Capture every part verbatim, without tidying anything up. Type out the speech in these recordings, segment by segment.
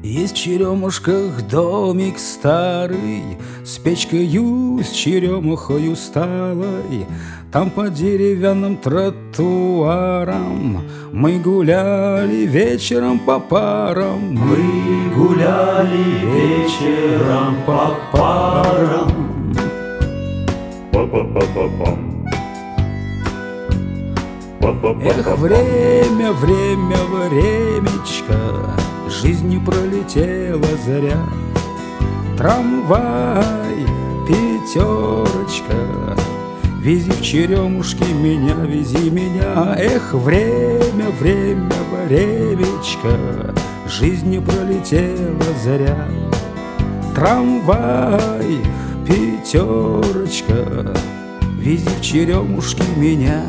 Есть в Черемушках домик старый, с печкою, с черемухою сталой. Там по деревянным тротуарам мы гуляли вечером по парам. Мы гуляли вечером по парам. Эх, время, время, времечко, жизнь не пролетела зря. Трамвай, пятерочка, вези в Черемушки меня, вези меня. Эх, время, время, времечко, жизнь не пролетела зря. Трамвай, пятерочка, вези в Черемушки меня.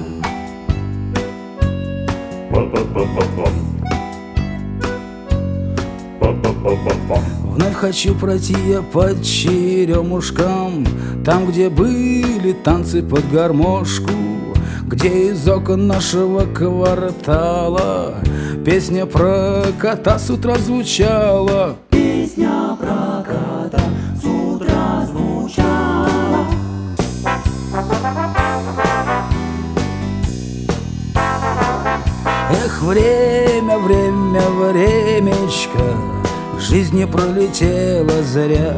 Вновь хочу пройти я по Черемушкам, там, где были танцы под гармошку, где из окон нашего квартала песня про кота с утра звучала. Песня про кота с утра звучала. Эх, время, время, времечко, жизнь не пролетела зря.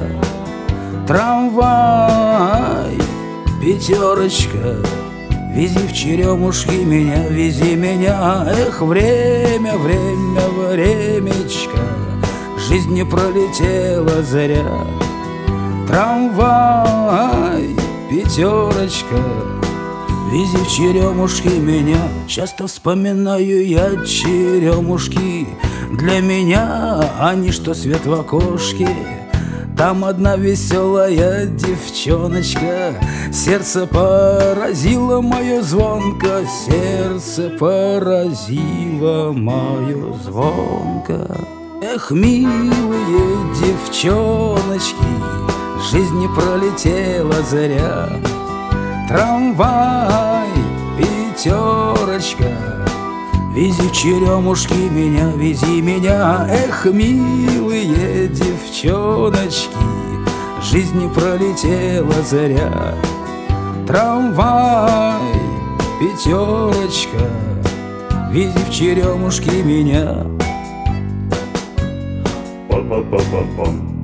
Трамвай, пятерочка, вези в Черемушки меня, вези меня. Эх, время, время, времечко, жизнь не пролетела зря. Трамвай, пятерочка, вези в Черемушки меня. Часто вспоминаю я Черемушки, для меня они что свет в окошке. Там одна веселая девчоночка, сердце поразило мое звонко, сердце поразило мое звонко. Эх, милые девчоночки, жизнь не пролетела зря. Трамвай, пятерочка, вези в Черемушки меня, вези меня. Эх, милые девчоночки, жизнь не пролетела зря. Трамвай, пятерочка, вези в Черемушки меня. Па-па-па-па-пам.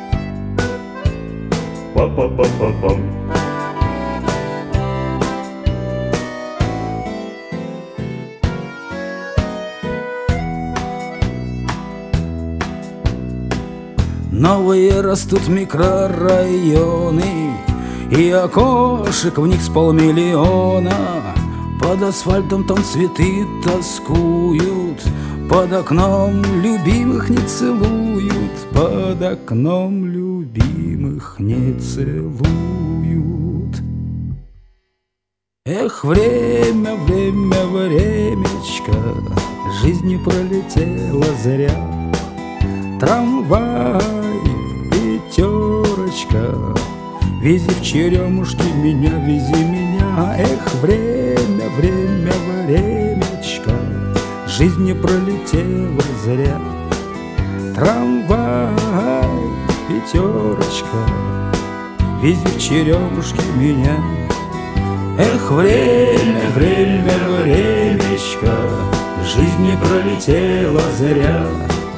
Па-па-па-па-пам. Новые растут микрорайоны, и окошек в них с полмиллиона. Под асфальтом там цветы тоскуют, под окном любимых не целуют, под окном любимых не целуют. Эх, время, время, времечко, жизнь не пролетела зря. Трамвай, пятерочка, вези в Черемушки меня, вези меня. Эх, время, время, времечко, жизнь не пролетела зря. Трамвай, пятерочка, вези в Черемушки меня. Эх, время, время, времечко, жизнь не пролетела зря.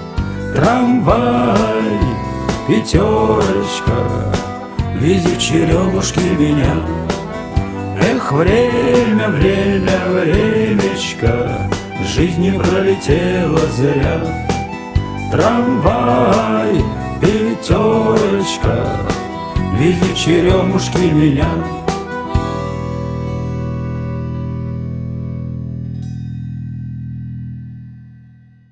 Трамвай, пятерочка, вези в Черемушки меня. Эх, время, время, времечко, жизнь не пролетела зря. Трамвай, пятерочка, вези в Черемушки меня.